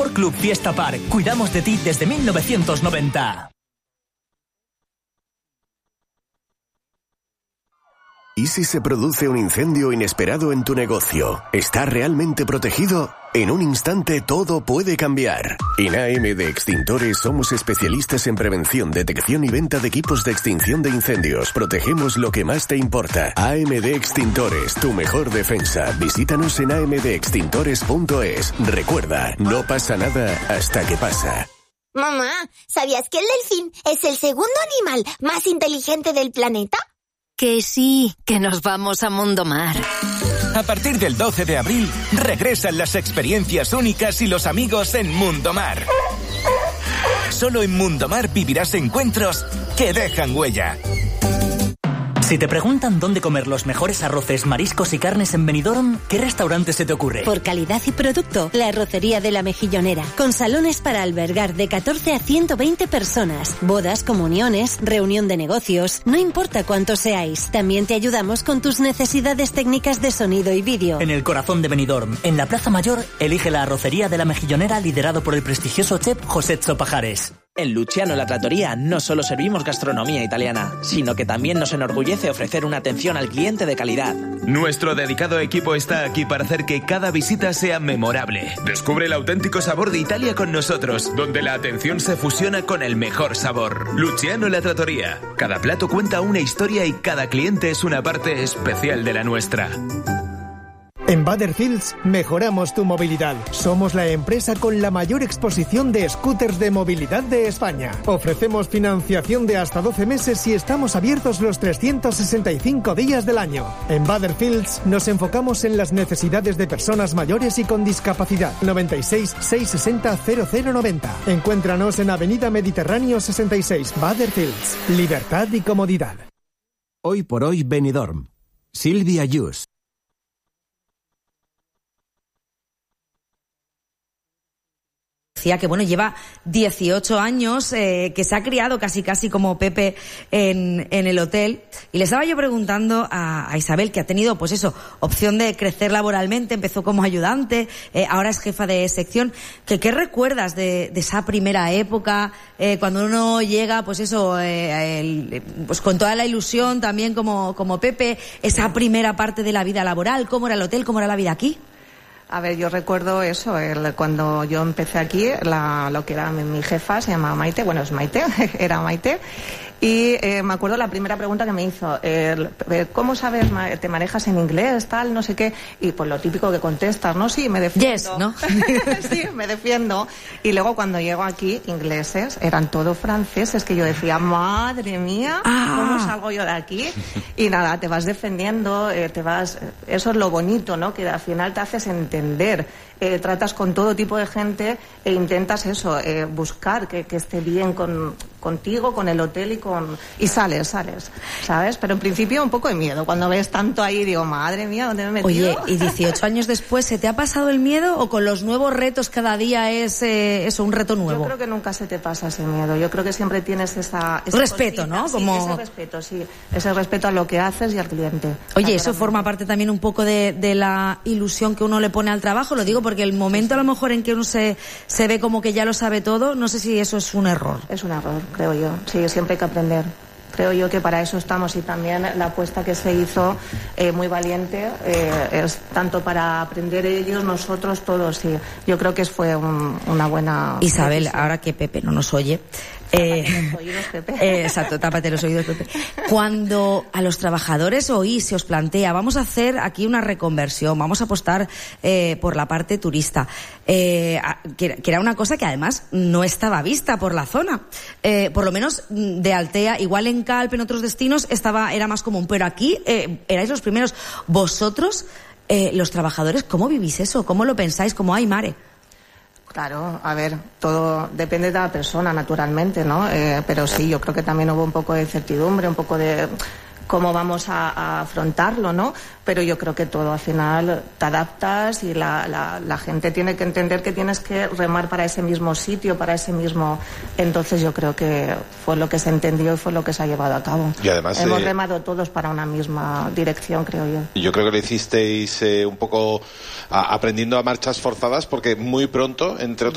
Sport Club Fiesta Park. Cuidamos de ti desde 1990. ¿Y si se produce un incendio inesperado en tu negocio? ¿Está realmente protegido? En un instante todo puede cambiar. En AM de Extintores somos especialistas en prevención, detección y venta de equipos de extinción de incendios. Protegemos lo que más te importa. AM de Extintores, tu mejor defensa. Visítanos en amdextintores.es. Recuerda, no pasa nada hasta que pasa. Mamá, ¿sabías que el delfín es el segundo animal más inteligente del planeta? Que sí, que nos vamos a Mundo Mar. A partir del 12 de abril, regresan las experiencias únicas y los amigos en Mundo Mar. Solo en Mundo Mar vivirás encuentros que dejan huella. Si te preguntan dónde comer los mejores arroces, mariscos y carnes en Benidorm, ¿qué restaurante se te ocurre? Por calidad y producto, la Arrocería de la Mejillonera, con salones para albergar de 14 a 120 personas, bodas, comuniones, reunión de negocios, no importa cuántos seáis, también te ayudamos con tus necesidades técnicas de sonido y vídeo. En el corazón de Benidorm, en la Plaza Mayor, elige la Arrocería de la Mejillonera, liderado por el prestigioso chef José Pajares. En Luciano La Trattoria no solo servimos gastronomía italiana, sino que también nos enorgullece ofrecer una atención al cliente de calidad. Nuestro dedicado equipo está aquí para hacer que cada visita sea memorable. Descubre el auténtico sabor de Italia con nosotros, donde la atención se fusiona con el mejor sabor. Luciano La Trattoria. Cada plato cuenta una historia y cada cliente es una parte especial de la nuestra. En Butterfields mejoramos tu movilidad. Somos la empresa con la mayor exposición de scooters de movilidad de España. Ofrecemos financiación de hasta 12 meses y estamos abiertos los 365 días del año. En Butterfields nos enfocamos en las necesidades de personas mayores y con discapacidad. 96 660 0090. Encuéntranos en Avenida Mediterráneo 66. Butterfields. Libertad y comodidad. Hoy por hoy Benidorm. Silvia Yus. Que bueno, lleva 18 años, que se ha criado casi como Pepe en el hotel, y le estaba yo preguntando a Isabel, que ha tenido pues eso, opción de crecer laboralmente, empezó como ayudante, ahora es jefa de sección, que ¿qué recuerdas de esa primera época, cuando uno llega pues eso, pues con toda la ilusión también como Pepe, esa primera parte de la vida laboral? ¿Cómo era el hotel? ¿Cómo era la vida aquí? A ver, yo recuerdo eso, cuando yo empecé aquí, lo que era mi jefa se llamaba Maite, bueno, es Maite, era Maite, y me acuerdo la primera pregunta que me hizo, ¿cómo sabes, te manejas en inglés, tal, no sé qué? Y pues lo típico que contestas, ¿no? Sí, me defiendo. Yes, ¿no? Sí, me defiendo. Y luego cuando llego aquí, ingleses, eran todos franceses, que yo decía, madre mía, ¿cómo salgo yo de aquí? Y nada, te vas defendiendo, eso es lo bonito, ¿no? Que al final te haces entender, tratas con todo tipo de gente e intentas eso, buscar que esté bien contigo, con el hotel y sales, ¿sabes? Pero en principio un poco de miedo. Cuando ves tanto ahí, digo, madre mía, ¿dónde me he metido? Oye, ¿y 18 años después se te ha pasado el miedo o con los nuevos retos cada día es eso, un reto nuevo? Yo creo que nunca se te pasa ese miedo. Yo creo que siempre tienes esa respeto, cosita, ¿no? Sí, como ese respeto, sí. Ese respeto a lo que haces y al cliente. Oye, eso forma parte también un poco de la ilusión que uno le pone al trabajo. Lo digo porque el momento a lo mejor en que uno se ve como que ya lo sabe todo, no sé si eso es un error. Es un error, creo yo. Sí, siempre hay que aprender. Creo yo que para eso estamos, y también la apuesta que se hizo, muy valiente, es tanto para aprender ellos, nosotros, todos. Sí. Yo creo que fue una buena... Isabel, decisión. Ahora que Pepe no nos oye... los oídos, Pepe. Exacto, tápate los oídos, Pepe. Cuando a los trabajadores se os plantea, vamos a hacer aquí una reconversión, vamos a apostar por la parte turista, que era una cosa que además no estaba vista por la zona, por lo menos de Altea, igual en Calp, en otros destinos era más común, pero aquí erais los primeros. Vosotros, los trabajadores, ¿cómo vivís eso? ¿Cómo lo pensáis? ¿Cómo hay mare? Claro, a ver, todo depende de la persona, naturalmente, ¿no? Pero sí, yo creo que también hubo un poco de incertidumbre, un poco de cómo vamos a afrontarlo, ¿no? Pero yo creo que todo al final te adaptas y la gente tiene que entender que tienes que remar para ese mismo sitio, para ese mismo... Entonces yo creo que fue lo que se entendió y fue lo que se ha llevado a cabo. Y además hemos remado todos para una misma dirección, creo yo. Yo creo que lo hicisteis un poco aprendiendo a marchas forzadas, porque muy pronto, entre otras